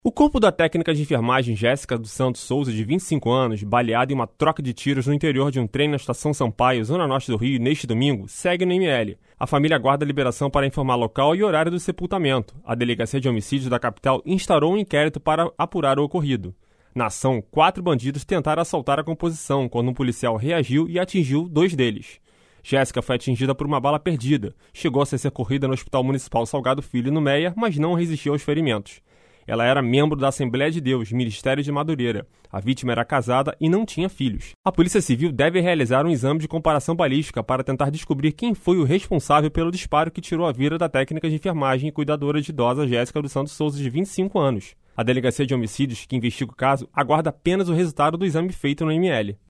O corpo da técnica de enfermagem Jéssica dos Santos Souza, de 25 anos, baleada em uma troca de tiros no interior de um trem na Estação Sampaio, zona norte do Rio, neste domingo, segue no ML. A família aguarda a liberação para informar local e horário do sepultamento. A Delegacia de Homicídios da capital instaurou um inquérito para apurar o ocorrido. Na ação, 4 bandidos tentaram assaltar a composição, quando um policial reagiu e atingiu 2 deles. Jéssica foi atingida por uma bala perdida. Chegou a ser socorrida no Hospital Municipal Salgado Filho, no Meia, mas não resistiu aos ferimentos. Ela era membro da Assembleia de Deus, Ministério de Madureira. A vítima era casada e não tinha filhos. A Polícia Civil deve realizar um exame de comparação balística para tentar descobrir quem foi o responsável pelo disparo que tirou a vida da técnica de enfermagem e cuidadora de idosa Jéssica dos Santos Souza, de 25 anos. A Delegacia de Homicídios, que investiga o caso, aguarda apenas o resultado do exame feito no ML.